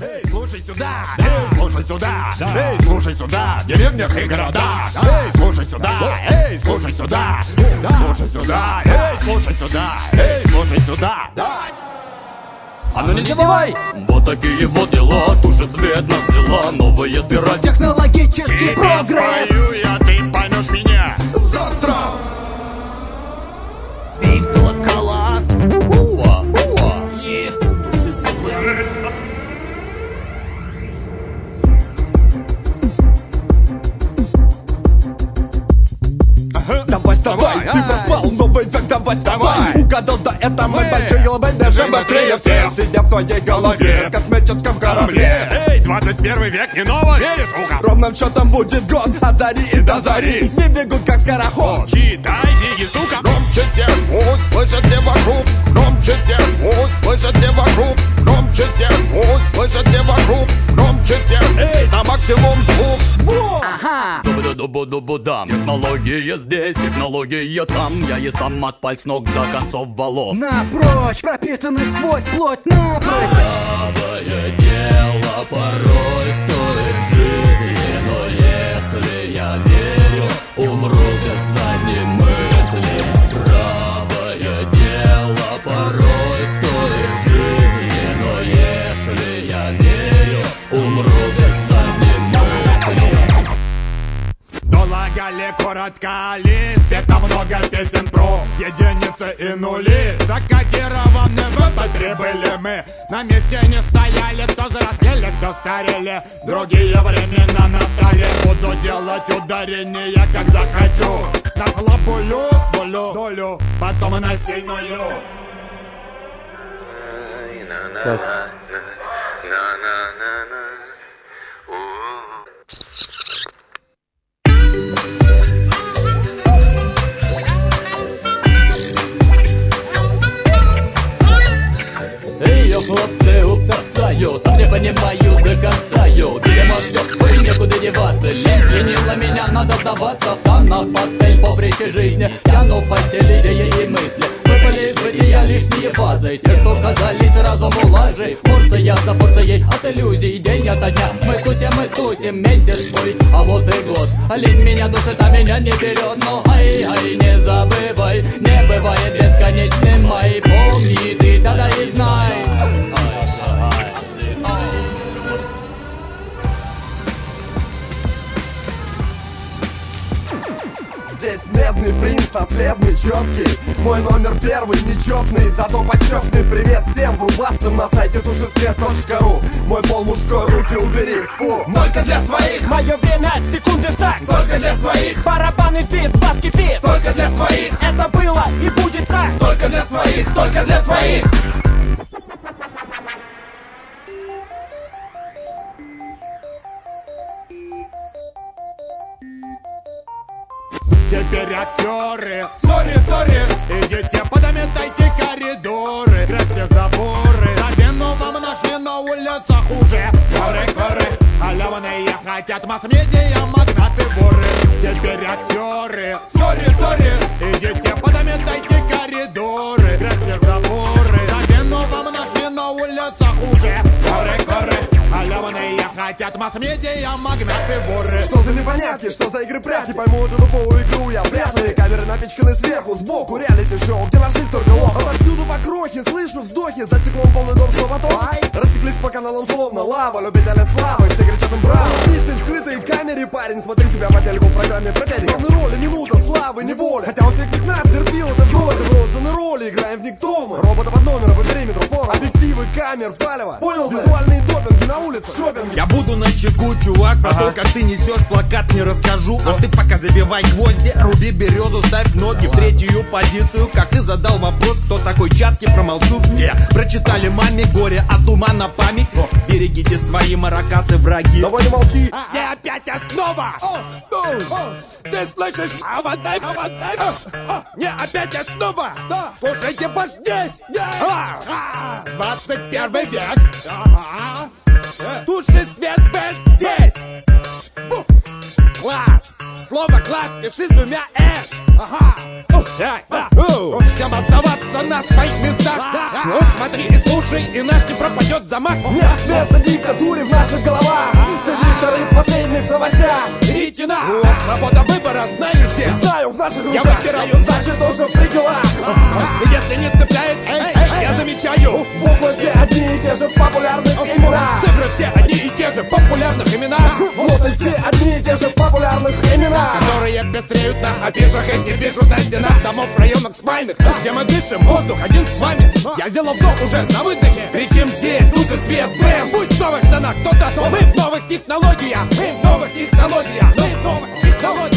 Эй, слушай сюда, эй, слушай сюда, эй, слушай сюда, в деревнях и городах. Эй, слушай сюда, эй, слушай сюда, слушай сюда, эй, слушай сюда, эй, слушай сюда. А ну не забывай! Вот такие вот дела, туши свет нас взяла, новые спираль. Технологический прогресс. Спою я, ты поймешь меня завтра. Биф, колокола. Уа, уа. Давай, вставай, ты проспал новый век, давай, вставай. Угадал, да это мы, большие лбы, бежим быстрее всех. Сидя в твоей голове, как в космическом корабле. Эй, 21 век, не ново, веришь, уха? Ровным счетом будет год, от зари и до зари. Не бегут, как скороход. Читай, диги, сука. Громче всех, пусть слышат все вокруг. Громче всех, пусть слышат все вокруг. Громче всех, пусть слышат все вокруг. Громче всех, эй, на максимум звук. Ага. Дубу-дубу-дубу-дам. Технология здесь, технология там. Я и сам от пальц ног до концов волос. Напрочь, пропитанный сквозь плоть напрочь. Правое дело порой стоит жизни, но если я верю, умру без задней мысли. Правое дело порой стоит жизни, но если я верю, умру без задней мысли. Долго ли, коротко ли, спето много песен про единицы и нули. Закодированы в MP3 были мы, на месте не стояли, кто взрослели, кто старели. Другие времена настали, буду делать ударения, как захочу. На слабую долю, потом и на сильную. Эй, йо, хлопцы, упцацаю, сам не понимаю до конца, йо. Видимо, все, ой, некуда деваться. Лень пленила меня, надо сдаваться. В тонах пастель, поприще жизни. Тяну в постели идеи и мысли. Выпали из бытия лишние фазы. Те, что казались разуму лажей. Порция за порцией от иллюзий. День ото дня мы тусим, месяц твой, а вот и год. Лень меня душит, а меня не берет. Но ай, не забывай, не бывает бесконечным май. Помни ты, да и знай. Здесь медный принц, наследный, четкий. Мой номер первый, нечетный, зато почетный. Привет всем врубастым на сайте тушисвет.ру. Мой пол мужской, руки убери, фу. Только для своих. Мое время, секунды в такт. Только для своих. Барабанный бит, бас кипит. Только для своих. Это было и будет так. Только для своих, только для своих. Теперь актеры, сори, идите подметайте коридоры, грязьте заборы. Замену вам нашли на улицах уже. Коры, халявные хотят масс-медиа, магнаты, воры. Теперь актеры, сори, идите подметайте коридоры, грязьте заборы. Замену вам нашли на улицах уже. Коры, халявные хотят масс-медиа, магнаты, воры. Что за непонятки, что за игры прятки? Пойму эту тупую игру, я вряд ли. Камеры напичканы сверху, сбоку, реалити-шоу, где наш жизнь только лох. Отовсюду покрохи, слышу вздохи, за стеклом полный дом, что потом. Растеклись по каналам словно лава, любители славы, все кричат им браво. Пиздень в скрытой камере, парень, смотри себя по телеку в программе про педик. Главной роли минута, славы, не воля. Хотя у всех 15 терпил это доля. Просто на роли, играем в никто мы. Робота под номером по периметру пола. Объективы, камер, палево. Понял ты? Визуальные допинги на улице, шопинг. Я буду на чеку, чувак, про то, как ты несешь плакат, не расскажу. А ты пока забивай гвозди, руби березу, ставь ноги в третью позицию. Как ты задал вопрос, кто такой Чацкий, промолчу все. Прочитали маме горе от ума на память. Берегите свои маракасы, враги. Давай не молчи. Где опять основа? Ты слышишь? Не опять основа? Слушайте, здесь! 21 век! Туши свет здесь! Класс! Слово класс пиши с двумя «с». Ага! Всем оставаться на своих местах. Смотри и слушай, иначе пропадет замах. Нет места диктатуре в наших головах. Все дикторы в последних новостях. Идите на свобода выбора, знаешь где? Знаю, в наших Я руках. выбираю, Значит, тоже в пределах. если не цепляет, я замечаю. Буквы все одни и те же в популярных именах. Цифры все одни и те же в популярных именах, Вот и все одни и те же в популярных именах. которые пестреют на афишах и не пишут на стенах домов, районах спальных, где мы дышим, воздух один с вами. Я сделал вдох уже на выдохе. Кричим здесь, тушит свет, бэм. Пусть в новых тонах кто-то, но мы в новых технологиях. Мы в новых технологиях. Мы в новых технологиях.